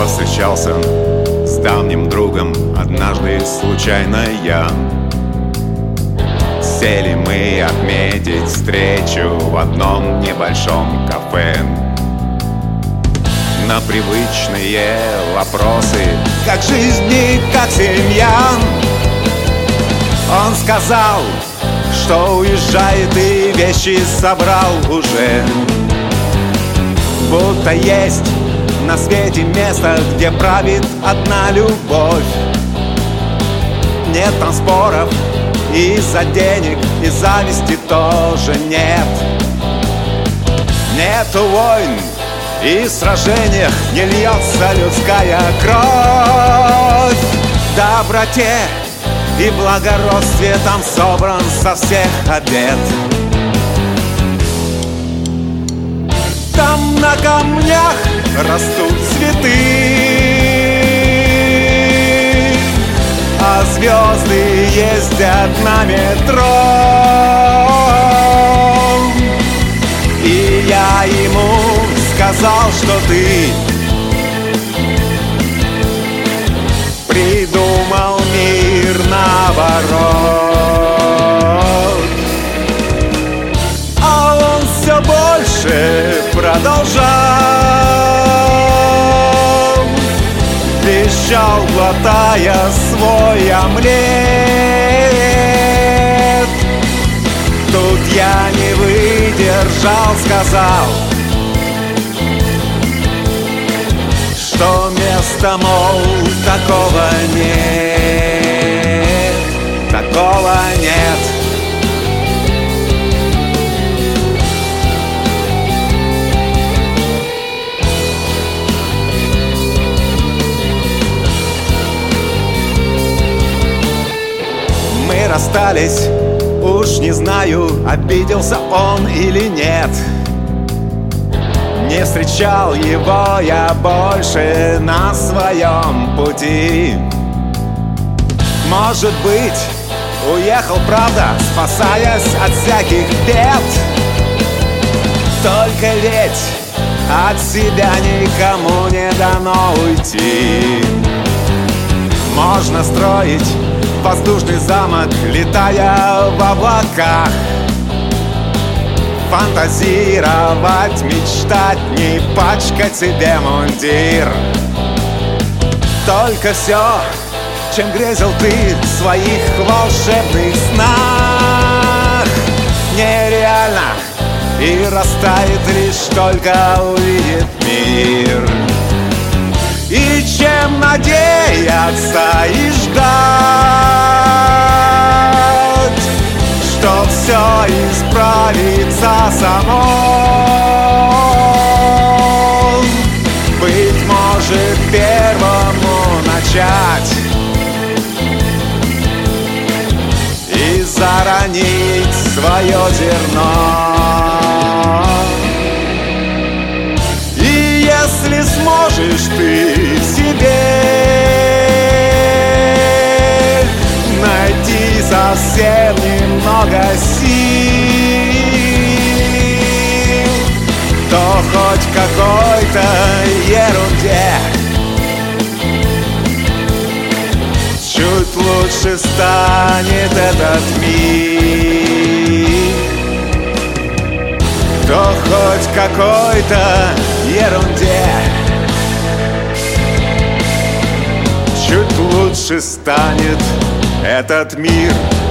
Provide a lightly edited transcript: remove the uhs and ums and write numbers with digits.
Повстречался с давним другом однажды случайно я. Сели мы отметить встречу в одном небольшом кафе. На привычные вопросы: как жизнь и как семья, он сказал, что уезжает и вещи собрал уже. Будто есть на свете место, где правит одна любовь. Нет там споров из-за денег, и зависти тоже нет. Нету войн, и в сражениях не льется людская кровь. В доброте и благородстве там собран со всех обет. Там на камнях растут цветы, а звезды ездят на метро. И я ему сказал, что ты придумал мир наоборот. А он все больше продолжал, вещал, глотая свой омлет. Тут я не выдержал, сказал, что места, мол, такого нет, такого нет. Мы расстались, уж не знаю, обиделся он или нет. Не встречал его я больше на своем пути. Может быть, уехал, правда, спасаясь от всяких бед. Только ведь от себя никому не дано уйти. Можно строить воздушный замок, летая в облаках, фантазировать, мечтать, не пачкать себе мундир. Только все, чем грезил ты в своих волшебных снах, нереально и растает, лишь только увидит мир. И чем надеяться и ждать, что все исправится само. Быть может, первому начать и заронить свое зерно. И если сможешь ты себе найти совсем немного сил, то хоть какой-то ерунде чуть лучше станет этот мир, то хоть какой-то ерунде чуть лучше станет этот мир.